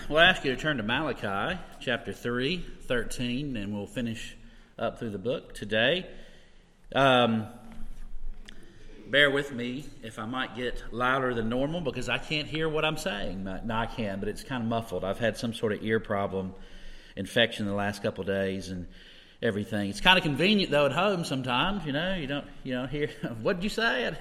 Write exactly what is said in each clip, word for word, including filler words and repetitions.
we'll ask you to turn to Malachi chapter three, thirteen, and we'll finish up through the book today. Um, bear with me if I might get louder than normal because I can't hear what I'm saying. No, I can, but it's kind of muffled. I've had some sort of ear problem, infection the last couple of days, and everything. It's kind of convenient though at home sometimes. You know, you don't, you know, hear what did you say?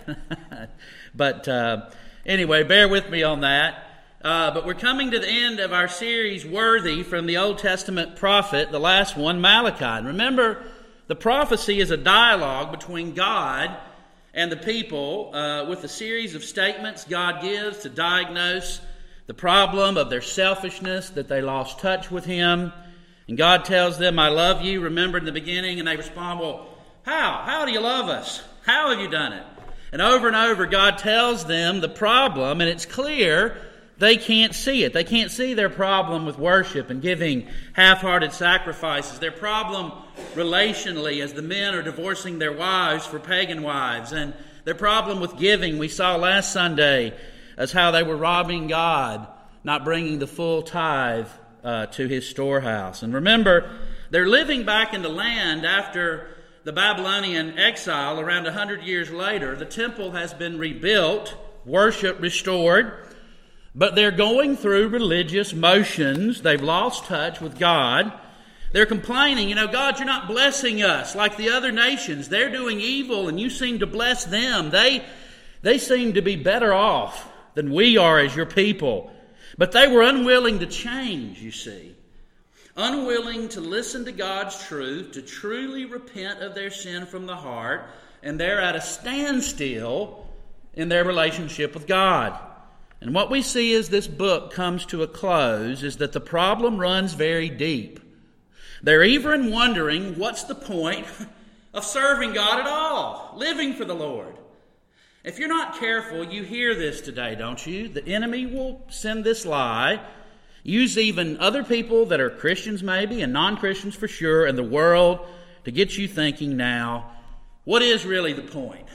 but uh, anyway, bear with me on that. Uh, but we're coming to the end of our series, Worthy, from the Old Testament prophet, the last one, Malachi. And remember, the prophecy is a dialogue between God and the people uh, with a series of statements God gives to diagnose the problem of their selfishness, that they lost touch with Him. And God tells them, I love you, remember in the beginning, and they respond, well, how? How do you love us? How have you done it? And over and over, God tells them the problem, and it's clear they can't see it. They can't see their problem with worship and giving half-hearted sacrifices. Their problem relationally as the men are divorcing their wives for pagan wives. And their problem with giving, we saw last Sunday, as how they were robbing God, not bringing the full tithe uh, to His storehouse. And remember, they're living back in the land after the Babylonian exile around one hundred years later. The temple has been rebuilt, worship restored. But they're going through religious motions. They've lost touch with God. They're complaining, you know, God, you're not blessing us like the other nations. They're doing evil and you seem to bless them. They, they seem to be better off than we are as your people. But they were unwilling to change, you see. Unwilling to listen to God's truth, to truly repent of their sin from the heart. And they're at a standstill in their relationship with God. And what we see as this book comes to a close is that the problem runs very deep. They're even wondering, what's the point of serving God at all, living for the Lord? If you're not careful, you hear this today, don't you? The enemy will send this lie, use even other people that are Christians maybe, and non-Christians for sure, and the world to get you thinking now, what is really the point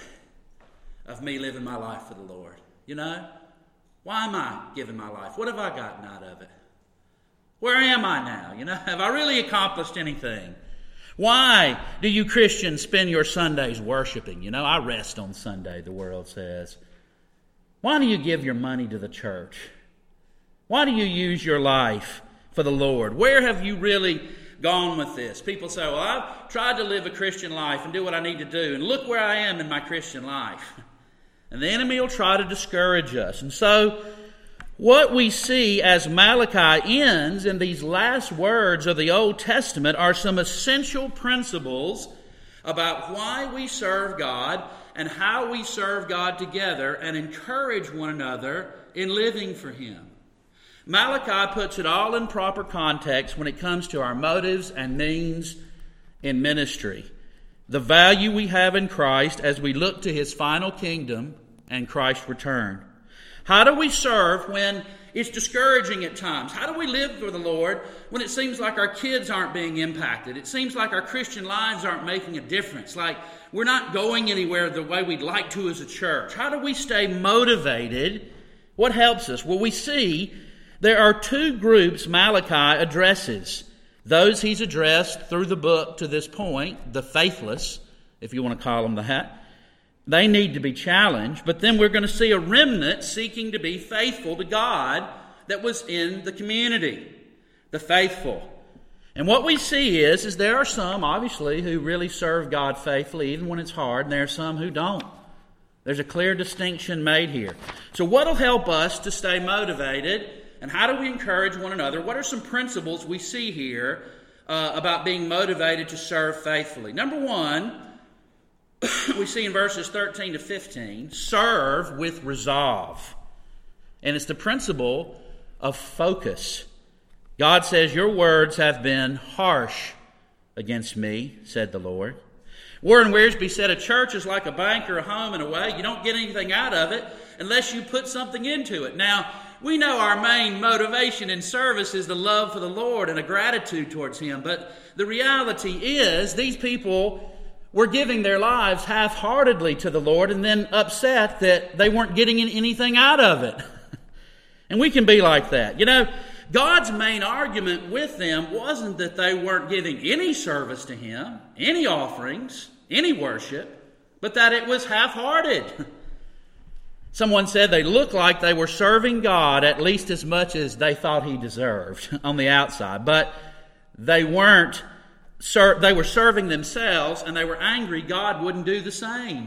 of me living my life for the Lord? You know? Why am I giving my life? What have I gotten out of it? Where am I now? You know, have I really accomplished anything? Why do you Christians spend your Sundays worshiping? You know, I rest on Sunday, the world says. Why do you give your money to the church? Why do you use your life for the Lord? Where have you really gone with this? People say, well, I've tried to live a Christian life and do what I need to do, and look where I am in my Christian life. And the enemy will try to discourage us. And so, what we see as Malachi ends in these last words of the Old Testament are some essential principles about why we serve God and how we serve God together and encourage one another in living for Him. Malachi puts it all in proper context when it comes to our motives and means in ministry. The value we have in Christ as we look to His final kingdom and Christ's return. How do we serve when it's discouraging at times? How do we live for the Lord when it seems like our kids aren't being impacted? It seems like our Christian lives aren't making a difference, like we're not going anywhere the way we'd like to as a church. How do we stay motivated? What helps us? Well, we see there are two groups Malachi addresses. Those he's addressed through the book to this point, the faithless, if you want to call them that. They need to be challenged, but then we're going to see a remnant seeking to be faithful to God that was in the community, the faithful. And what we see is, is there are some, obviously, who really serve God faithfully, even when it's hard, and there are some who don't. There's a clear distinction made here. So what will help us to stay motivated, and how do we encourage one another? What are some principles we see here uh, about being motivated to serve faithfully? Number one, we see in verses thirteen to fifteen, serve with resolve. And it's the principle of focus. God says, your words have been harsh against me, said the Lord. Warren Wiersbe said, a church is like a bank or a home in a way. You don't get anything out of it unless you put something into it. Now, we know our main motivation in service is the love for the Lord and a gratitude towards Him. But the reality is, these people were giving their lives half-heartedly to the Lord and then upset that they weren't getting anything out of it. And we can be like that. You know, God's main argument with them wasn't that they weren't giving any service to Him, any offerings, any worship, but that it was half-hearted. Someone said they looked like they were serving God at least as much as they thought He deserved on the outside, but they weren't. They were serving themselves, and they were angry God wouldn't do the same.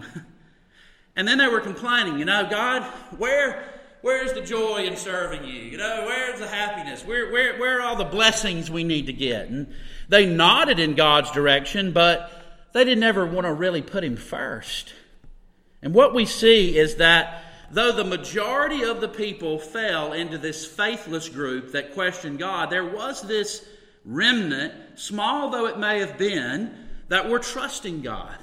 And then they were complaining, you know, God, where... Where's the joy in serving you? You know, where's the happiness? Where, where, where are all the blessings we need to get? And they nodded in God's direction, but they didn't ever want to really put Him first. And what we see is that though the majority of the people fell into this faithless group that questioned God, there was this remnant, small though it may have been, that were trusting God.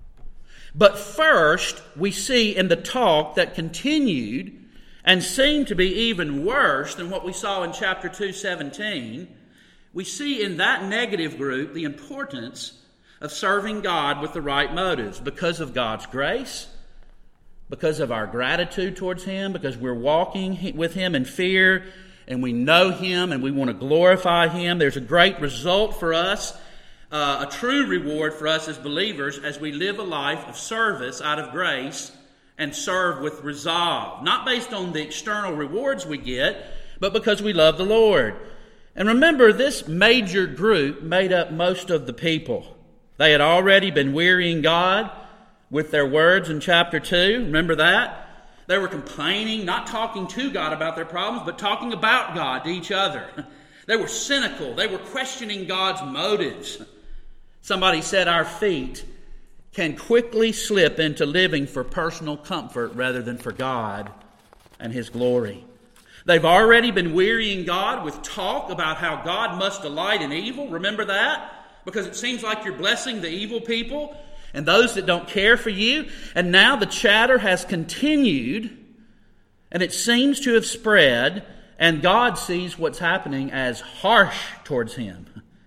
But first, we see in the talk that continued and seemed to be even worse than what we saw in chapter two seventeen, we see in that negative group the importance of serving God with the right motives because of God's grace, because of our gratitude towards Him, because we're walking with Him in fear and we know Him and we want to glorify Him. There's a great result for us, uh, a true reward for us as believers as we live a life of service out of grace and serve with resolve, not based on the external rewards we get, but because we love the Lord. And remember, this major group made up most of the people. They had already been wearying God with their words in chapter two. Remember that? They were complaining, not talking to God about their problems, but talking about God to each other. They were cynical. They were questioning God's motives. Somebody said our feet can quickly slip into living for personal comfort rather than for God and His glory. They've already been wearying God with talk about how God must delight in evil. Remember that? Because it seems like you're blessing the evil people and those that don't care for you. And now the chatter has continued, and it seems to have spread, and God sees what's happening as harsh towards Him.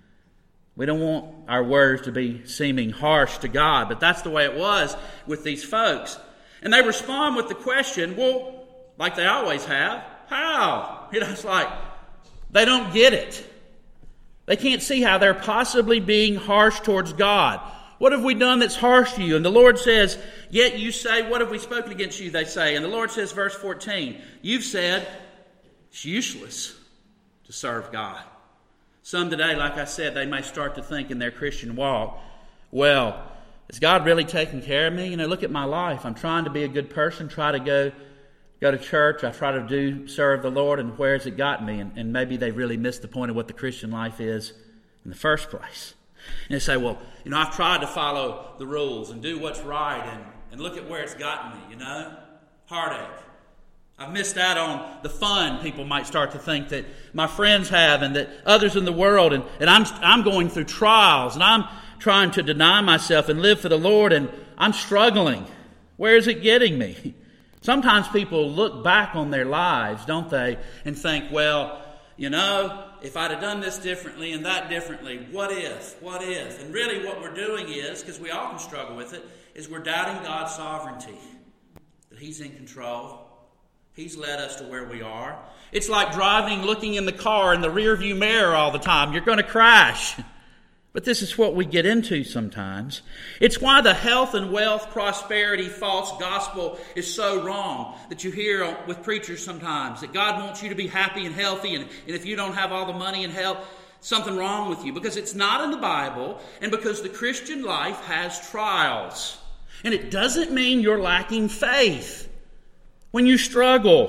We don't want our words to be seeming harsh to God, but that's the way it was with these folks. And they respond with the question, well, like they always have, how? You know, it's like they don't get it. They can't see how they're possibly being harsh towards God. What have we done that's harsh to you? And the Lord says, yet you say, what have we spoken against you, they say. And the Lord says, verse fourteen, you've said it's useless to serve God. Some today, like I said, they may start to think in their Christian walk, well, is God really taking care of me? You know, look at my life. I'm trying to be a good person, try to go go to church. I try to do serve the Lord, and where has it gotten me? And, and maybe they really missed the point of what the Christian life is in the first place. And they say, well, you know, I've tried to follow the rules and do what's right, and, and look at where it's gotten me, you know? Heartache. I've missed out on the fun people might start to think that my friends have and that others in the world. And, and I'm, I'm going through trials and I'm trying to deny myself and live for the Lord, and I'm struggling. Where is it getting me? Sometimes people look back on their lives, don't they, and think, well, you know, if I'd have done this differently and that differently, what if, what if? And really what we're doing is, because we all can struggle with it, is we're doubting God's sovereignty, that He's in control. He's led us to where we are. It's like driving, looking in the car in the rearview mirror all the time. You're going to crash. But this is what we get into sometimes. It's why the health and wealth, prosperity, false gospel is so wrong that you hear with preachers sometimes, that God wants you to be happy and healthy, and, and if you don't have all the money and health, something wrong with you. Because it's not in the Bible, and because the Christian life has trials. And it doesn't mean you're lacking faith when you struggle.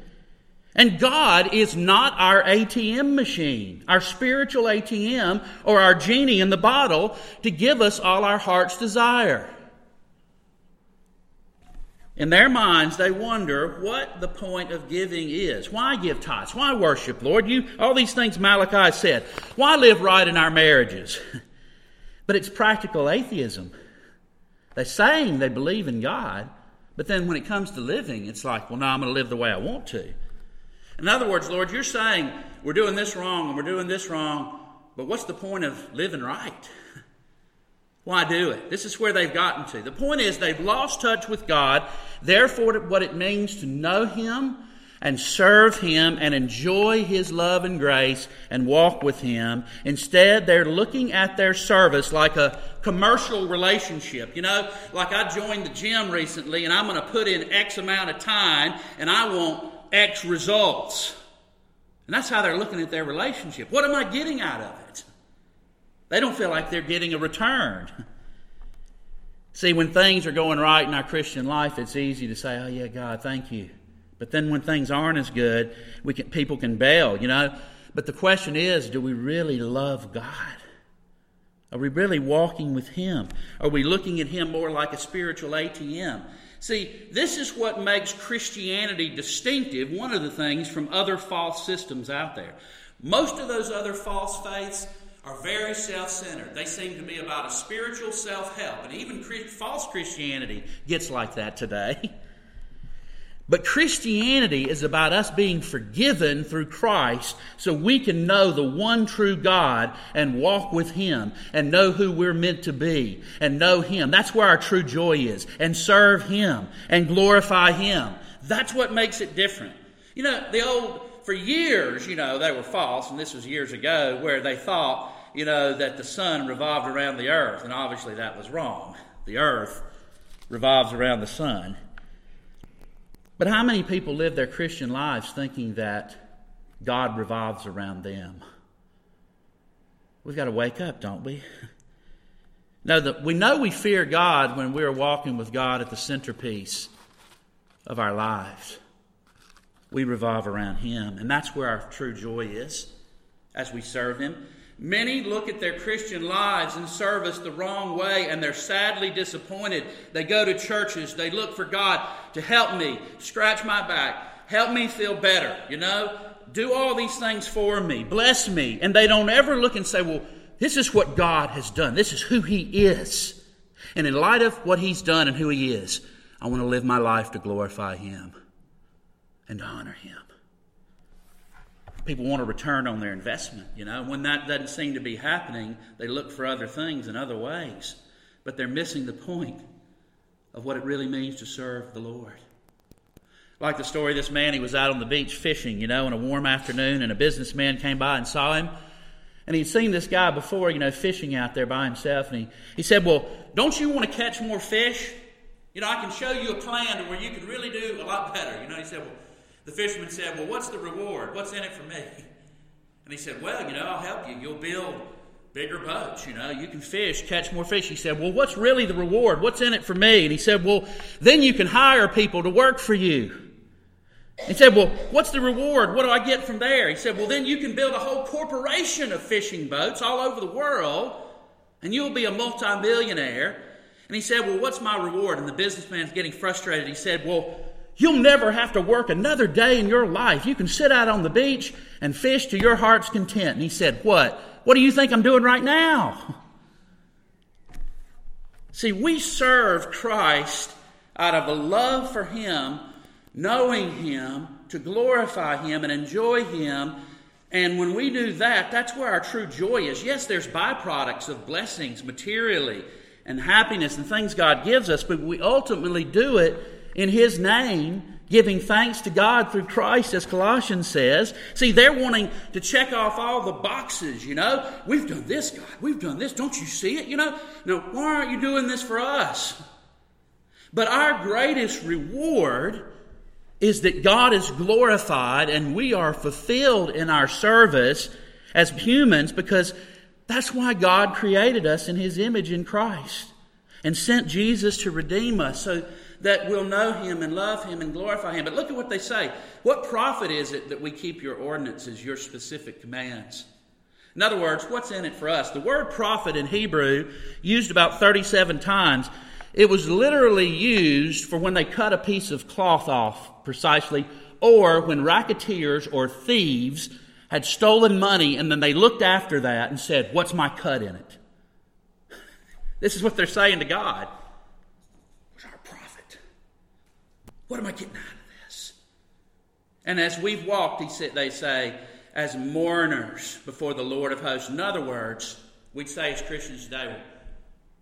And God is not our A T M machine, our spiritual A T M, or our genie in the bottle to give us all our heart's desire. In their minds, they wonder what the point of giving is. Why give tithes? Why worship, Lord? You, all these things Malachi said. Why live right in our marriages? But it's practical atheism. They're saying they believe in God, but then when it comes to living, it's like, well, no, I'm going to live the way I want to. In other words, Lord, you're saying we're doing this wrong and we're doing this wrong, but what's the point of living right? Why do it? This is where they've gotten to. The point is they've lost touch with God. Therefore, what it means to know Him, and serve Him and enjoy His love and grace and walk with Him. Instead, they're looking at their service like a commercial relationship. You know, like I joined the gym recently and I'm going to put in X amount of time and I want X results. And that's how they're looking at their relationship. What am I getting out of it? They don't feel like they're getting a return. See, when things are going right in our Christian life, it's easy to say, oh yeah, God, thank you. But then when things aren't as good, we can, people can bail, you know. But the question is, do we really love God? Are we really walking with Him? Are we looking at Him more like a spiritual A T M? See, this is what makes Christianity distinctive, one of the things, from other false systems out there. Most of those other false faiths are very self-centered. They seem to be about a spiritual self-help. And even false Christianity gets like that today. But Christianity is about us being forgiven through Christ so we can know the one true God and walk with Him and know who we're meant to be and know Him. That's where our true joy is. And serve Him and glorify Him. That's what makes it different. You know, the old, for years, you know, they were false, and this was years ago, where they thought, you know, that the sun revolved around the earth. And obviously that was wrong. The earth revolves around the sun. But how many people live their Christian lives thinking that God revolves around them? We've got to wake up, don't we? No, the, we know we fear God when we're walking with God at the centerpiece of our lives. We revolve around Him, and that's where our true joy is as we serve Him. Many look at their Christian lives and service the wrong way, and they're sadly disappointed. They go to churches, they look for God to help me, scratch my back, help me feel better, you know, do all these things for me, bless me. And they don't ever look and say, well, this is what God has done. This is who He is. And in light of what He's done and who He is, I want to live my life to glorify Him and to honor Him. People want a return on their investment, you know. When that doesn't seem to be happening, they look for other things in other ways. But they're missing the point of what it really means to serve the Lord. Like the story of this man, he was out on the beach fishing, you know, on a warm afternoon, and a businessman came by and saw him. And he'd seen this guy before, you know, fishing out there by himself. And he, he said, well, don't you want to catch more fish? You know, I can show you a plan to where you can really do a lot better. You know, he said, well, the fisherman said, well, what's the reward? What's in it for me? And he said, well, you know, I'll help you. You'll build bigger boats. You know, you can fish, catch more fish. He said, well, what's really the reward? What's in it for me? And he said, well, then you can hire people to work for you. He said, well, what's the reward? What do I get from there? He said, well, then you can build a whole corporation of fishing boats all over the world, and you'll be a multimillionaire. And he said, well, what's my reward? And the businessman's getting frustrated. He said, well, you'll never have to work another day in your life. You can sit out on the beach and fish to your heart's content. And he said, what? What do you think I'm doing right now? See, we serve Christ out of a love for Him, knowing Him, to glorify Him and enjoy Him. And when we do that, that's where our true joy is. Yes, there's byproducts of blessings materially and happiness and things God gives us, but we ultimately do it in His name, giving thanks to God through Christ, as Colossians says. See, they're wanting to check off all the boxes, you know. We've done this, God. We've done this. Don't you see it, you know? Now, why aren't you doing this for us? But our greatest reward is that God is glorified and we are fulfilled in our service as humans, because that's why God created us in His image in Christ and sent Jesus to redeem us so that we'll know Him and love Him and glorify Him. But look at what they say. What profit is it that we keep your ordinances, your specific commands? In other words, what's in it for us? The word profit in Hebrew, used about thirty-seven times, it was literally used for when they cut a piece of cloth off precisely, or when racketeers or thieves had stolen money and then they looked after that and said, what's my cut in it? This is what they're saying to God. Where's our profit? What am I getting out of this? And as we've walked, he said, they say, as mourners before the Lord of hosts. In other words, we'd say as Christians today, well,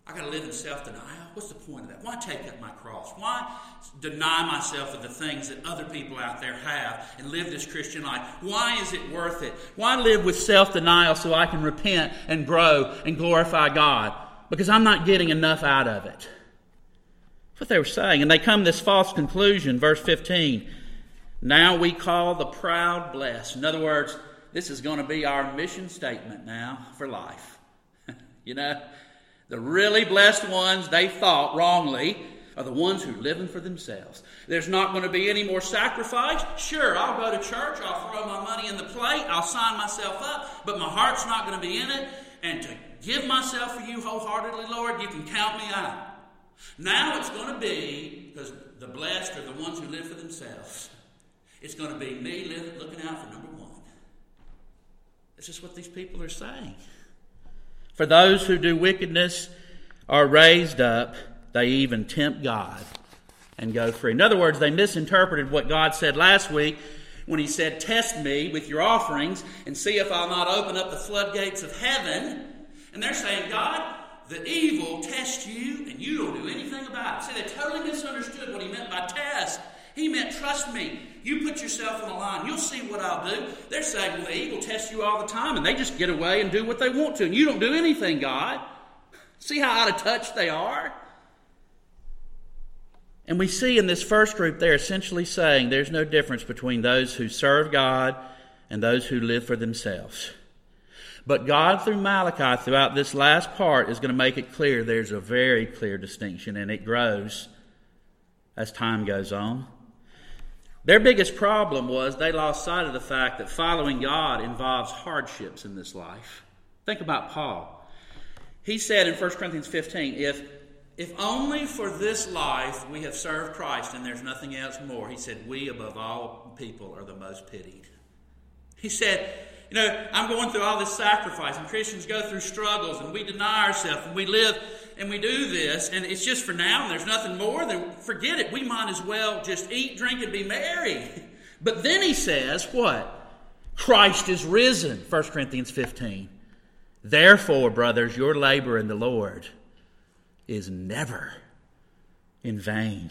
I got to live in self-denial? What's the point of that? Why take up my cross? Why deny myself of the things that other people out there have and live this Christian life? Why is it worth it? Why live with self-denial so I can repent and grow and glorify God? Because I'm not getting enough out of it. That's what they were saying. And they come to this false conclusion, verse fifteen. Now we call the proud blessed. In other words, this is going to be our mission statement now for life. You know, the really blessed ones, they thought wrongly, are the ones who are living for themselves. There's not going to be any more sacrifice. Sure, I'll go to church, I'll throw my money in the plate, I'll sign myself up, but my heart's not going to be in it. And to give myself for you wholeheartedly, Lord, you can count me out. Now it's going to be, because the blessed are the ones who live for themselves, it's going to be me living, looking out for number one. This is what these people are saying. For those who do wickedness are raised up, they even tempt God and go free. In other words, they misinterpreted what God said last week when he said, test me with your offerings and see if I'll not open up the floodgates of heaven. And they're saying, God, the evil test you and you don't do anything about it. See, they totally misunderstood what he meant by test. He meant, trust me, you put yourself on the line, you'll see what I'll do. They're saying, well, the evil tests you all the time, and they just get away and do what they want to, and you don't do anything, God. See how out of touch they are? And we see in this first group, they're essentially saying there's no difference between those who serve God and those who live for themselves. But God, through Malachi, throughout this last part, is going to make it clear there's a very clear distinction, and it grows as time goes on. Their biggest problem was they lost sight of the fact that following God involves hardships in this life. Think about Paul. He said in First Corinthians fifteen, if, if only for this life we have served Christ and there's nothing else more, he said, we above all people are the most pitied. He said, you know, I'm going through all this sacrifice, and Christians go through struggles, and we deny ourselves, and we live, and we do this, and it's just for now, and there's nothing more, then forget it. We might as well just eat, drink, and be merry. But then he says, what? Christ is risen, First Corinthians fifteen. Therefore, brothers, your labor in the Lord is never in vain.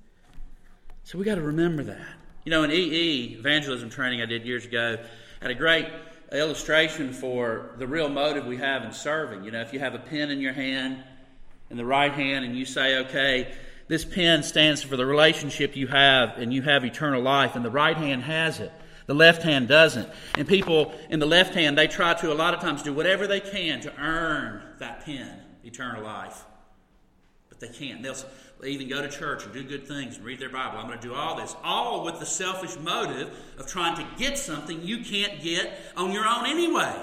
So we got to remember that. You know, in E E, evangelism training I did years ago, I had a great illustration for the real motive we have in serving. You know, if you have a pen in your hand, in the right hand, and you say, okay, this pen stands for the relationship you have, and you have eternal life, and the right hand has it. The left hand doesn't. And people in the left hand, they try to a lot of times do whatever they can to earn that pen, eternal life. But they can't. They'll even go to church and do good things and read their Bible. I'm going to do all this, all with the selfish motive of trying to get something you can't get on your own anyway.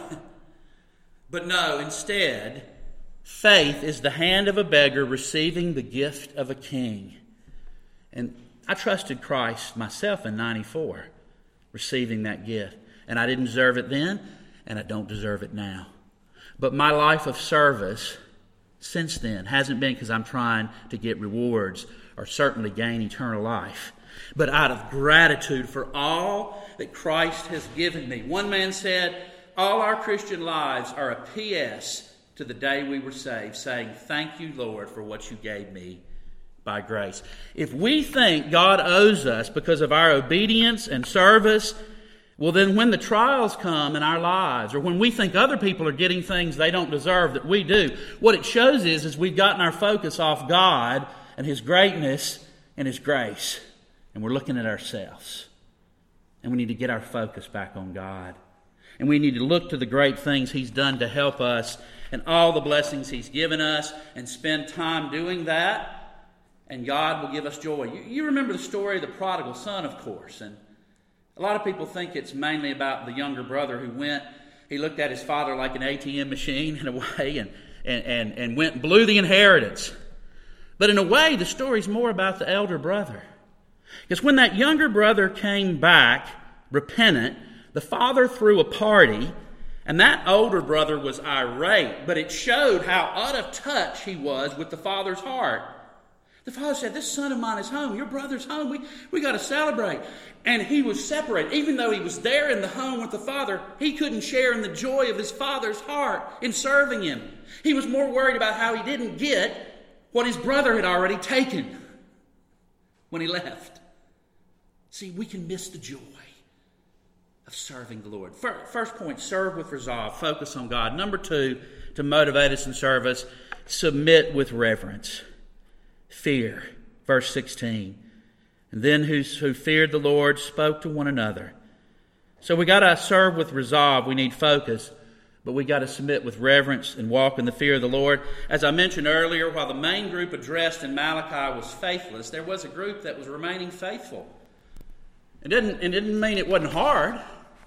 But no, instead, faith is the hand of a beggar receiving the gift of a king. And I trusted Christ myself in ninety-four, receiving that gift. And I didn't deserve it then, and I don't deserve it now. But my life of service since then hasn't been because I'm trying to get rewards or certainly gain eternal life, but out of gratitude for all that Christ has given me. One man said, all our Christian lives are a P S to the day we were saved, saying, thank you, Lord, for what you gave me by grace. If we think God owes us because of our obedience and service, well, then when the trials come in our lives, or when we think other people are getting things they don't deserve that we do, what it shows is, is we've gotten our focus off God and His greatness and His grace. And we're looking at ourselves. And we need to get our focus back on God. And we need to look to the great things He's done to help us and all the blessings He's given us and spend time doing that. And God will give us joy. You, you remember the story of the prodigal son, of course. And a lot of people think it's mainly about the younger brother who went, he looked at his father like an A T M machine in a way and, and, and, and went and blew the inheritance. But in a way, the story's more about the elder brother. Because when that younger brother came back, repentant, the father threw a party, and that older brother was irate, but it showed how out of touch he was with the father's heart. The father said, this son of mine is home. Your brother's home. We, we got to celebrate. And he was separated. Even though he was there in the home with the father, he couldn't share in the joy of his father's heart in serving him. He was more worried about how he didn't get what his brother had already taken when he left. See, we can miss the joy of serving the Lord. First point, serve with resolve. Focus on God. Number two, to motivate us in service, submit with reverence. Fear. Verse sixteen. And then who, who feared the Lord spoke to one another. So we got to serve with resolve. We need focus. But we got to submit with reverence and walk in the fear of the Lord. As I mentioned earlier, while the main group addressed in Malachi was faithless, there was a group that was remaining faithful. It didn't, it didn't mean it wasn't hard.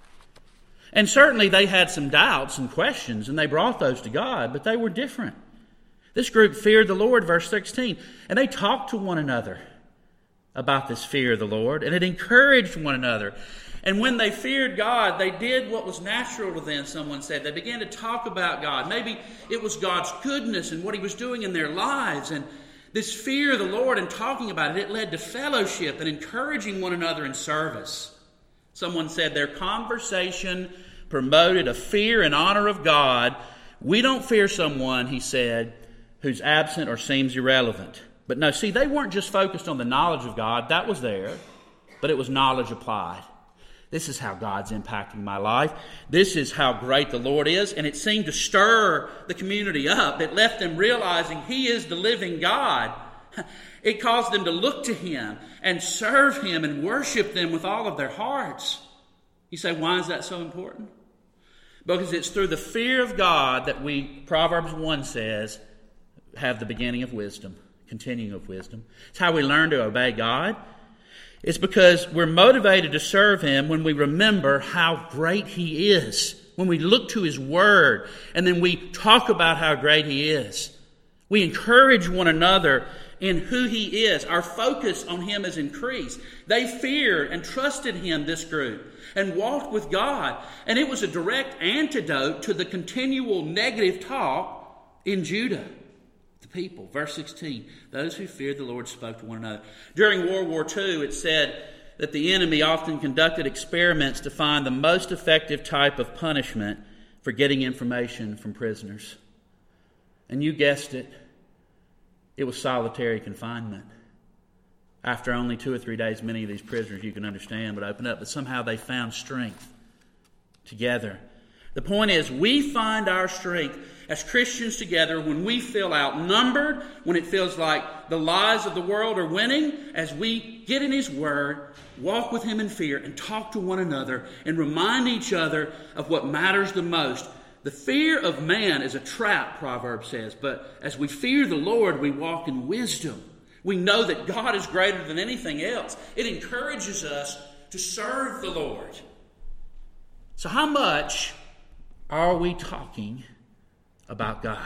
And certainly they had some doubts and questions, and they brought those to God, but they were different. This group feared the Lord, verse sixteen, and they talked to one another about this fear of the Lord, and it encouraged one another. And when they feared God, they did what was natural to them, someone said. They began to talk about God. Maybe it was God's goodness and what He was doing in their lives. And this fear of the Lord and talking about it, it led to fellowship and encouraging one another in service. Someone said their conversation promoted a fear and honor of God. We don't fear someone, he said, who's absent or seems irrelevant. But no, see, they weren't just focused on the knowledge of God. That was there, but it was knowledge applied. This is how God's impacting my life. This is how great the Lord is. And it seemed to stir the community up. It left them realizing He is the living God. It caused them to look to Him and serve Him and worship them with all of their hearts. You say, why is that so important? Because it's through the fear of God that we, Proverbs one says, have the beginning of wisdom, continuing of wisdom. It's how we learn to obey God. It's because we're motivated to serve Him when we remember how great He is. When we look to His Word and then we talk about how great He is. We encourage one another in who He is. Our focus on Him is increased. They feared and trusted Him, this group, and walked with God. And it was a direct antidote to the continual negative talk in Judah. The people, verse sixteen, those who feared the Lord spoke to one another. During World War Two, it said that the enemy often conducted experiments to find the most effective type of punishment for getting information from prisoners. And you guessed it, it was solitary confinement. After only two or three days, many of these prisoners, you can understand, would open up, but somehow they found strength together. The point is, we find our strength as Christians together when we feel outnumbered, when it feels like the lies of the world are winning, as we get in His Word, walk with Him in fear, and talk to one another, and remind each other of what matters the most. The fear of man is a trap, Proverbs says, but as we fear the Lord, we walk in wisdom. We know that God is greater than anything else. It encourages us to serve the Lord. So how much are we talking about God?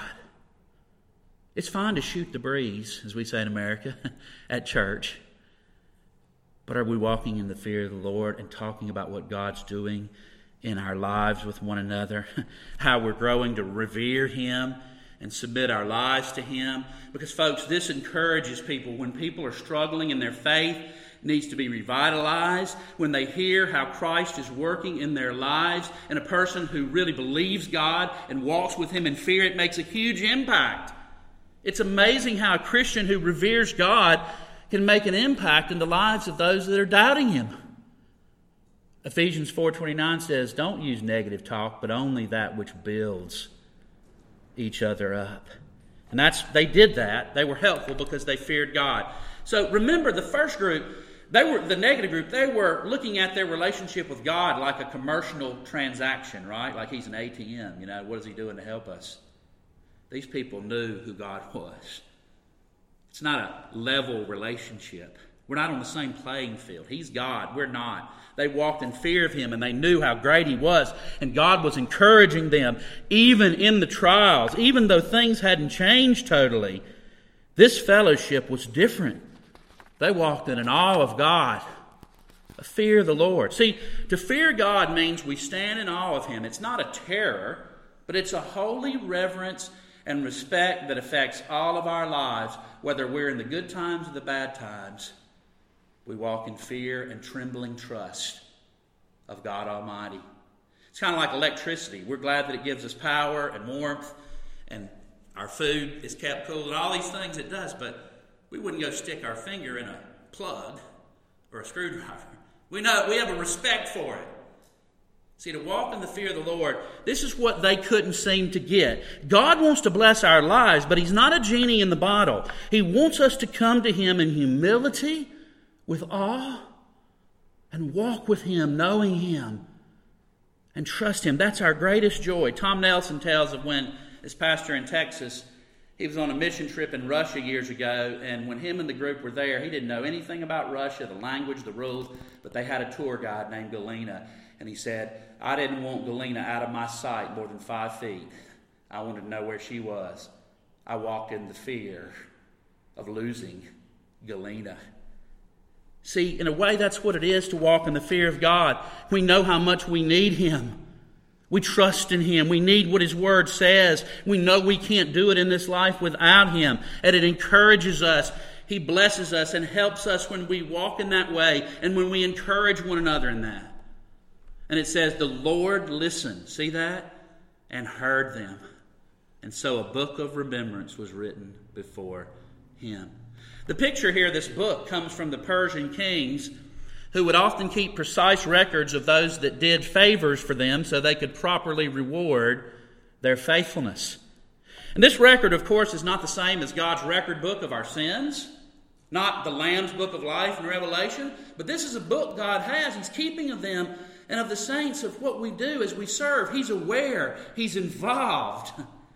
It's fine to shoot the breeze, as we say in America, at church. But are we walking in the fear of the Lord and talking about what God's doing in our lives with one another? How we're growing to revere Him and submit our lives to Him? Because, folks, this encourages people. When people are struggling in their faith, needs to be revitalized. When they hear how Christ is working in their lives, and a person who really believes God and walks with Him in fear, it makes a huge impact. It's amazing how a Christian who reveres God can make an impact in the lives of those that are doubting Him. Ephesians four twenty-nine says, don't use negative talk, but only that which builds each other up. And that's they did that. They were helpful because they feared God. So remember, the first group, they were the negative group, they were looking at their relationship with God like a commercial transaction, right? Like He's an A T M, you know, what is He doing to help us? These people knew who God was. It's not a level relationship. We're not on the same playing field. He's God, we're not. They walked in fear of Him and they knew how great He was. And God was encouraging them even in the trials, even though things hadn't changed totally. This fellowship was different. They walked in an awe of God, a fear of the Lord. See, to fear God means we stand in awe of Him. It's not a terror, but it's a holy reverence and respect that affects all of our lives, whether we're in the good times or the bad times. We walk in fear and trembling trust of God Almighty. It's kind of like electricity. We're glad that it gives us power and warmth, and our food is kept cool, and all these things it does, but we wouldn't go stick our finger in a plug or a screwdriver. We know we have a respect for it. See, to walk in the fear of the Lord, this is what they couldn't seem to get. God wants to bless our lives, but He's not a genie in the bottle. He wants us to come to Him in humility, with awe, and walk with Him, knowing Him, and trust Him. That's our greatest joy. Tom Nelson tells of when, as pastor in Texas, he was on a mission trip in Russia years ago, and when him and the group were there, he didn't know anything about Russia, the language, the rules, but they had a tour guide named Galina. And he said, I didn't want Galina out of my sight more than five feet. I wanted to know where she was. I walked in the fear of losing Galina. See, in a way, that's what it is to walk in the fear of God. We know how much we need Him. We trust in Him. We need what His Word says. We know we can't do it in this life without Him. And it encourages us. He blesses us and helps us when we walk in that way and when we encourage one another in that. And it says, the Lord listened, see that? And heard them. And so a book of remembrance was written before Him. The picture here of this book comes from the Persian kings, who would often keep precise records of those that did favors for them so they could properly reward their faithfulness. And this record, of course, is not the same as God's record book of our sins, not the Lamb's book of life in Revelation, but this is a book God has. He's keeping of them and of the saints of what we do as we serve. He's aware. He's involved.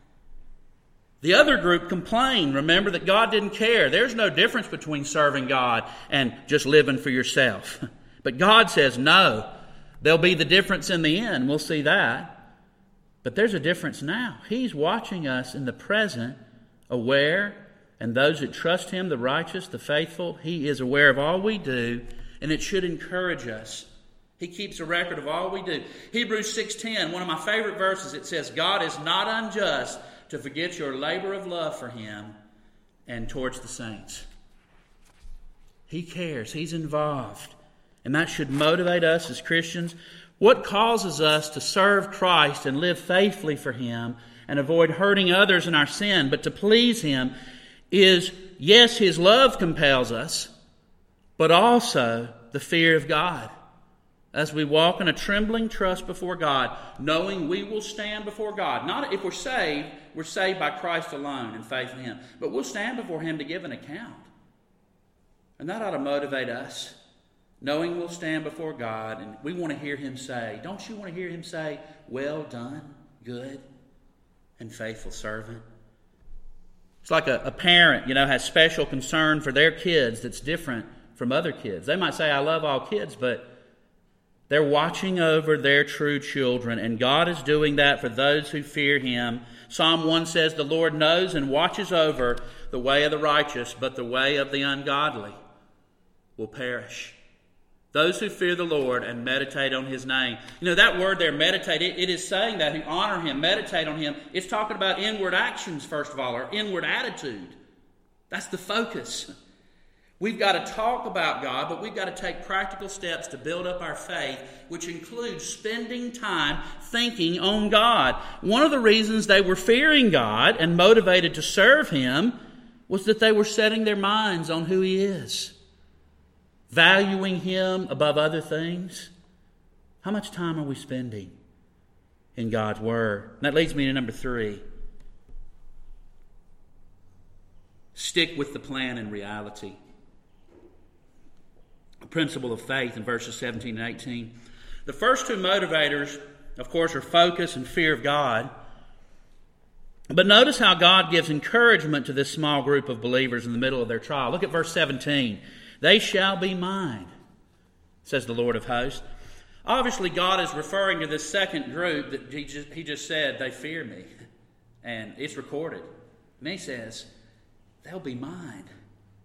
The other group complained, remember, that God didn't care. There's no difference between serving God and just living for yourself. But God says, no, there'll be the difference in the end. We'll see that. But there's a difference now. He's watching us in the present, aware, and those that trust Him, the righteous, the faithful, He is aware of all we do, and it should encourage us. He keeps a record of all we do. Hebrews six ten, one of my favorite verses, it says, God is not unjust to forget your labor of love for Him and towards the saints. He cares. He's involved. And that should motivate us as Christians. What causes us to serve Christ and live faithfully for Him and avoid hurting others in our sin, but to please Him, is, yes, His love compels us, but also the fear of God. As we walk in a trembling trust before God, knowing we will stand before God. Not if we're saved, we're saved by Christ alone and faith in Him. But we'll stand before Him to give an account. And that ought to motivate us. Knowing we'll stand before God and we want to hear Him say, don't you want to hear Him say, well done, good and faithful servant? It's like a, a parent, you know, has special concern for their kids that's different from other kids. They might say, I love all kids, but they're watching over their true children, and God is doing that for those who fear Him. Psalm one says, the Lord knows and watches over the way of the righteous, but the way of the ungodly will perish. Those who fear the Lord and meditate on His name. You know, that word there, meditate, it, it is saying that who honor Him, meditate on Him. It's talking about inward actions, first of all, or inward attitude. That's the focus. We've got to talk about God, but we've got to take practical steps to build up our faith, which includes spending time thinking on God. One of the reasons they were fearing God and motivated to serve Him was that they were setting their minds on who He is, valuing Him above other things. How much time are we spending in God's Word? And that leads me to number three. Stick with the plan and reality. The principle of faith in verses seventeen and eighteen. The first two motivators, of course, are focus and fear of God. But notice how God gives encouragement to this small group of believers in the middle of their trial. Look at verse seventeen. They shall be mine, says the Lord of hosts. Obviously, God is referring to this second group that he just, he just said, they fear me. And it's recorded. And He says, they'll be mine.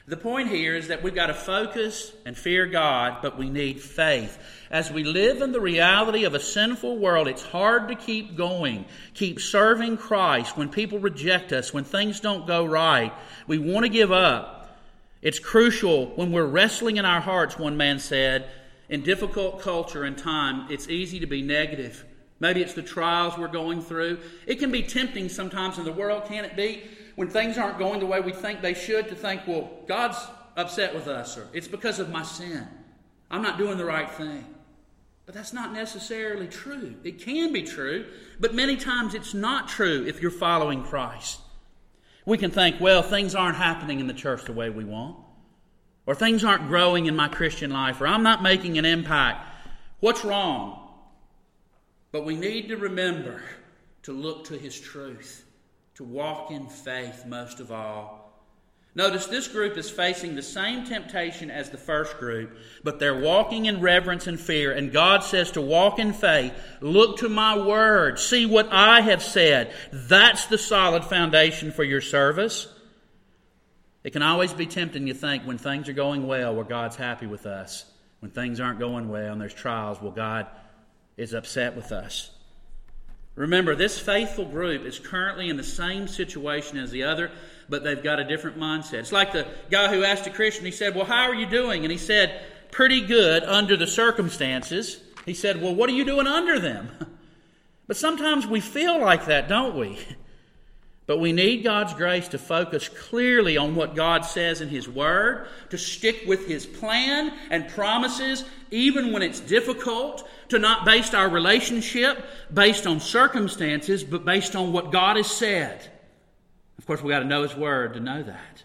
The point here is that we've got to focus and fear God, but we need faith. As we live in the reality of a sinful world, it's hard to keep going, keep serving Christ when people reject us, when things don't go right. We want to give up. It's crucial when we're wrestling in our hearts, one man said. In difficult culture and time, it's easy to be negative. Maybe it's the trials we're going through. It can be tempting sometimes in the world, can't it be? When things aren't going the way we think they should, to think, well, God's upset with us, or it's because of my sin. I'm not doing the right thing. But that's not necessarily true. It can be true, but many times it's not true if you're following Christ. We can think, well, things aren't happening in the church the way we want, or things aren't growing in my Christian life, or I'm not making an impact. What's wrong? But we need to remember to look to His truth, to walk in faith most of all. Notice this group is facing the same temptation as the first group, but they're walking in reverence and fear. And God says to walk in faith, look to my word, see what I have said. That's the solid foundation for your service. It can always be tempting, you think, when things are going well, where God's happy with us. When things aren't going well and there's trials, well, God is upset with us. Remember, this faithful group is currently in the same situation as the other, but they've got a different mindset. It's like the guy who asked a Christian, he said, well, how are you doing? And he said, pretty good under the circumstances. He said, well, what are you doing under them? But sometimes we feel like that, don't we? But we need God's grace to focus clearly on what God says in His Word, to stick with His plan and promises, even when it's difficult, to not base our relationship based on circumstances, but based on what God has said. Of course, we've got to know His Word to know that.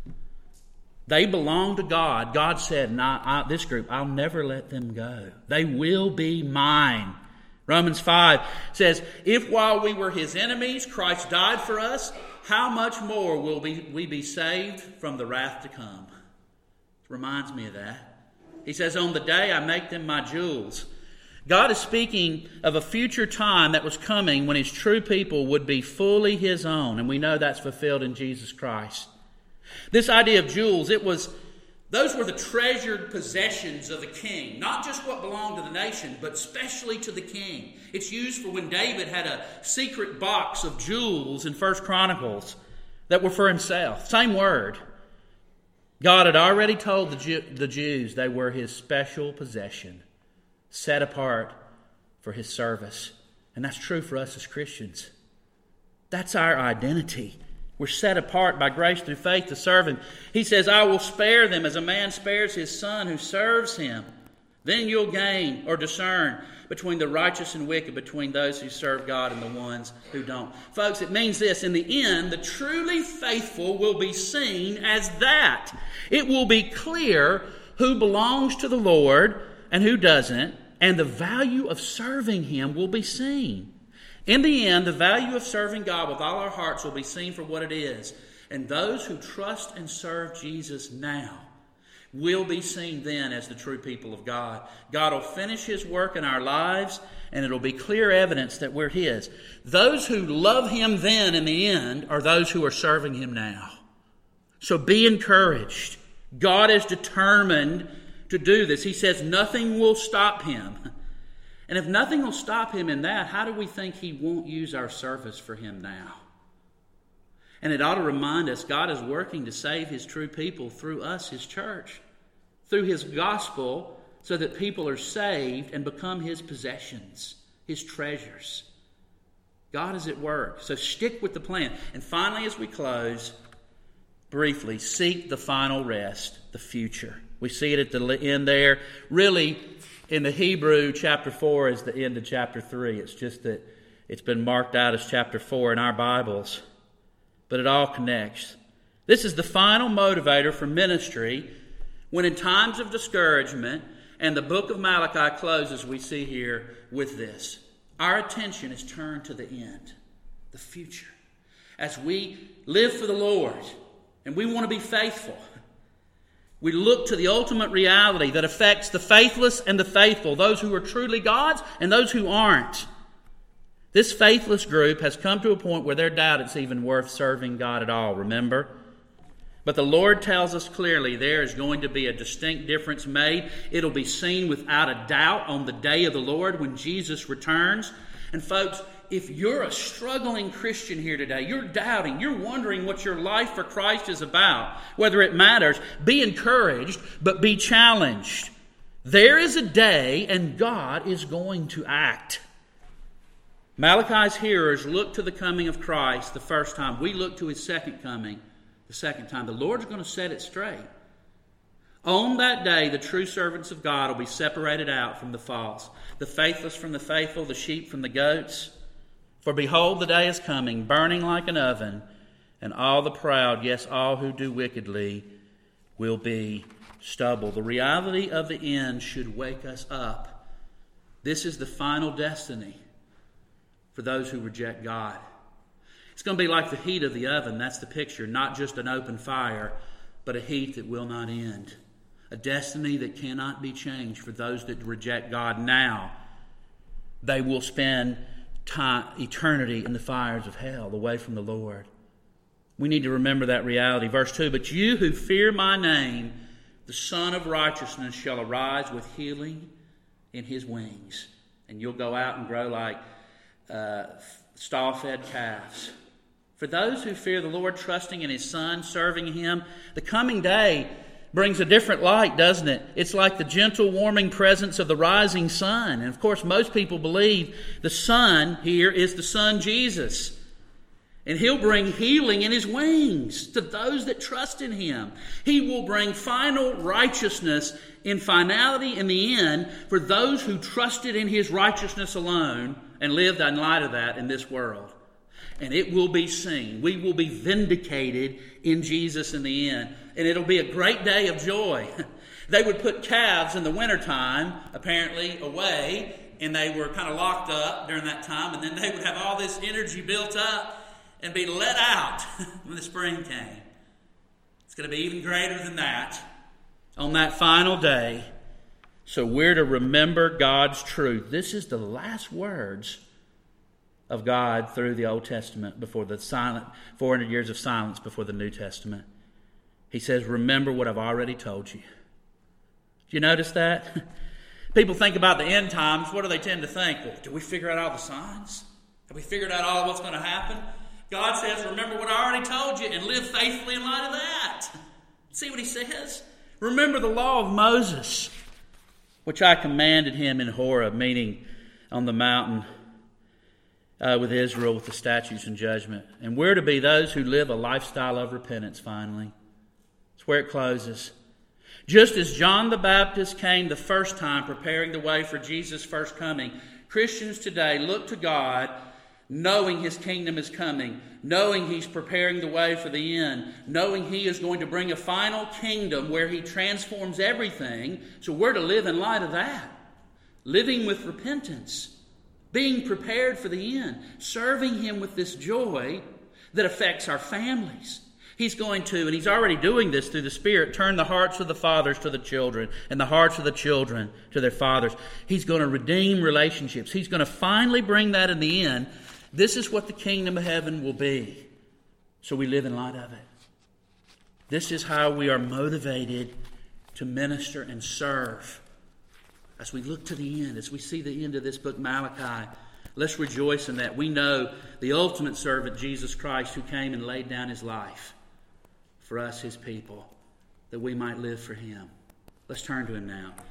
They belong to God. God said, nah, I, this group, I'll never let them go. They will be mine. Romans five says, if while we were His enemies, Christ died for us, how much more will we, we be saved from the wrath to come? It reminds me of that. He says, on the day I make them my jewels. God is speaking of a future time that was coming when His true people would be fully His own. And we know that's fulfilled in Jesus Christ. This idea of jewels, it was those were the treasured possessions of the king. Not just what belonged to the nation, but especially to the king. It's used for when David had a secret box of jewels in First Chronicles that were for himself. Same word. God had already told the, Jew, the Jews they were His special possession, set apart for His service. And that's true for us as Christians. That's our identity. We're set apart by grace through faith to serve Him. He says, I will spare them as a man spares his son who serves him. Then you'll gain or discern between the righteous and wicked, between those who serve God and the ones who don't. Folks, it means this. In the end, the truly faithful will be seen as that. It will be clear who belongs to the Lord and who doesn't, and the value of serving Him will be seen. In the end, the value of serving God with all our hearts will be seen for what it is. And those who trust and serve Jesus now will be seen then as the true people of God. God will finish His work in our lives, and it'll be clear evidence that we're His. Those who love Him then in the end are those who are serving Him now. So be encouraged. God is determined to do this. He says nothing will stop Him. And if nothing will stop Him in that, how do we think He won't use our service for Him now? And it ought to remind us God is working to save His true people through us, His church, through His gospel, so that people are saved and become His possessions, His treasures. God is at work, so stick with the plan. And finally, as we close, briefly, seek the final rest, the future. We see it at the end there. Really, in the Hebrew, chapter four is the end of chapter three. It's just that it's been marked out as chapter four in our Bibles. But it all connects. This is the final motivator for ministry when in times of discouragement, and the book of Malachi closes, we see here, with this. Our attention is turned to the end, the future. As we live for the Lord, and we want to be faithful, we look to the ultimate reality that affects the faithless and the faithful, those who are truly God's and those who aren't. This faithless group has come to a point where they doubt it's even worth serving God at all, remember? But the Lord tells us clearly there is going to be a distinct difference made. It'll be seen without a doubt on the day of the Lord when Jesus returns. And folks, if you're a struggling Christian here today, you're doubting, you're wondering what your life for Christ is about, whether it matters, be encouraged, but be challenged. There is a day and God is going to act. Malachi's hearers look to the coming of Christ the first time. We look to His second coming the second time. The Lord's going to set it straight. On that day, the true servants of God will be separated out from the false, the faithless from the faithful, the sheep from the goats. For behold, the day is coming, burning like an oven, and all the proud, yes, all who do wickedly, will be stubble. The reality of the end should wake us up. This is the final destiny for those who reject God. It's going to be like the heat of the oven. That's the picture. Not just an open fire, but a heat that will not end. A destiny that cannot be changed for those that reject God now. They will spend time, eternity in the fires of hell, away from the Lord. We need to remember that reality. Verse two, but you who fear my name, the Son of Righteousness shall arise with healing in His wings. And you'll go out and grow like uh, stall-fed calves. For those who fear the Lord, trusting in His Son, serving Him, the coming day brings a different light, doesn't it? It's like the gentle, warming presence of the rising sun. And of course, most people believe the sun here is the Son Jesus. And He'll bring healing in His wings to those that trust in Him. He will bring final righteousness in finality in the end for those who trusted in His righteousness alone and lived in light of that in this world. And it will be seen. We will be vindicated in Jesus in the end. And it'll be a great day of joy. They would put calves in the wintertime, apparently, away, and they were kind of locked up during that time, and then they would have all this energy built up and be let out when the spring came. It's going to be even greater than that on that final day. So we're to remember God's truth. This is the last words of God through the Old Testament before the silent four hundred years of silence before the New Testament. He says, remember what I've already told you. Do you notice that? People think about the end times. What do they tend to think? Well, do we figure out all the signs? Have we figured out all of what's going to happen? God says, remember what I already told you and live faithfully in light of that. See what He says? Remember the law of Moses, which I commanded him in Horeb, meaning on the mountain, Uh, with Israel, with the statutes and judgment. And we're to be those who live a lifestyle of repentance, finally. That's where it closes. Just as John the Baptist came the first time, preparing the way for Jesus' first coming, Christians today look to God, knowing His kingdom is coming, knowing He's preparing the way for the end, knowing He is going to bring a final kingdom where He transforms everything. So we're to live in light of that. Living with repentance. Being prepared for the end, serving Him with this joy that affects our families. He's going to, and He's already doing this through the Spirit, turn the hearts of the fathers to the children and the hearts of the children to their fathers. He's going to redeem relationships. He's going to finally bring that in the end. This is what the kingdom of heaven will be. So we live in light of it. This is how we are motivated to minister and serve. As we look to the end, as we see the end of this book, Malachi, let's rejoice in that. We know the ultimate servant, Jesus Christ, who came and laid down His life for us, His people, that we might live for Him. Let's turn to Him now.